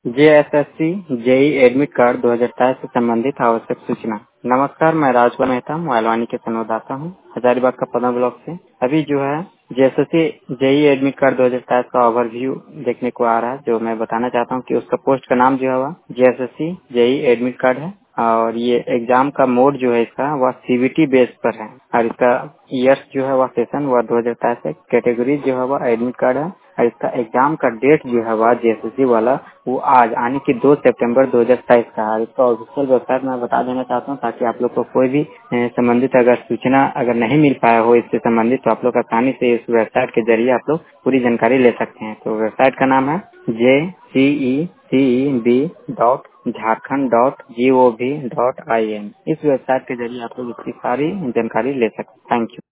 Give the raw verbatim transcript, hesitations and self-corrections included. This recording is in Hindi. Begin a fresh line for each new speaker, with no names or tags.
जे S S C JE admit card दो हजार तेईस से संबंधित आवश्यक सूचना। नमस्कार, मैं राजकुमार मेहता मोबाइलवानी के संवाददाता हूँ हजारीबाग का पदम ब्लॉक से। अभी जो है J S S C JE admit card दो हजार तेईस का ओवरव्यू देखने को आ रहा है, जो मैं बताना चाहता हूँ कि उसका पोस्ट का नाम जो है वह J S S C JE admit card है और ये एग्जाम का मोड जो है इसका वह सी बी टी बेस पर है और इसका ईयर्स जो है वह सेशन वह दो हजार तेईस है। कैटेगरी जो है वह एडमिट कार्ड है और इसका एग्जाम का डेट जो है वह जे एस एस सी वाला वो आज आने की दो सितंबर दो हजार तेईस का है। इसका ऑफिशियल वेबसाइट मैं बता देना चाहता हूँ ताकि आप लोग को कोई भी अ, संबंधित अगर सूचना अगर नहीं मिल पाया हो इससे संबंधित तो आप लोग आसानी से इस वेबसाइट के जरिए आप लोग पूरी जानकारी ले सकते हैं। तो वेबसाइट का नाम है J C E C E B dot Jharkhand dot G O V dot I N. इस वेबसाइट के जरिए आप लोग इसकी सारी जानकारी ले सकते हैं। Thank you.